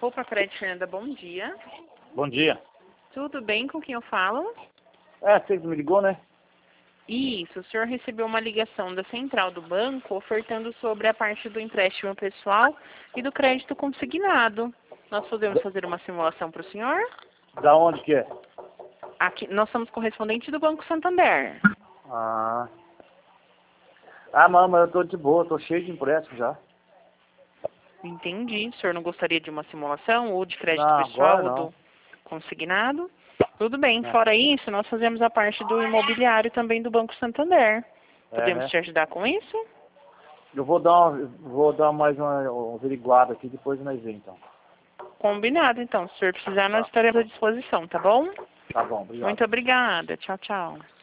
Roupa Crédito Fernanda, bom dia. Bom dia. Tudo bem, com quem eu falo? Você me ligou, né? Isso, o senhor recebeu uma ligação da central do banco ofertando sobre a parte do empréstimo pessoal e do crédito consignado. Nós podemos fazer uma simulação para o senhor? Da onde que é? Aqui, nós somos correspondente do Banco Santander. Mas eu tô de boa, tô cheio de empréstimo já. Entendi. O senhor não gostaria de uma simulação ou de crédito Não, pessoal agora ou não. do consignado? Tudo bem. É. Fora isso, nós fazemos a parte do imobiliário também do Banco Santander. Podemos Né? te ajudar com isso? Eu vou dar mais uma averiguada aqui, depois nós vemos então. Combinado, então. Se o senhor precisar, nós Tá. estaremos à disposição, tá bom? Tá bom, obrigado. Muito obrigada. Tchau, tchau.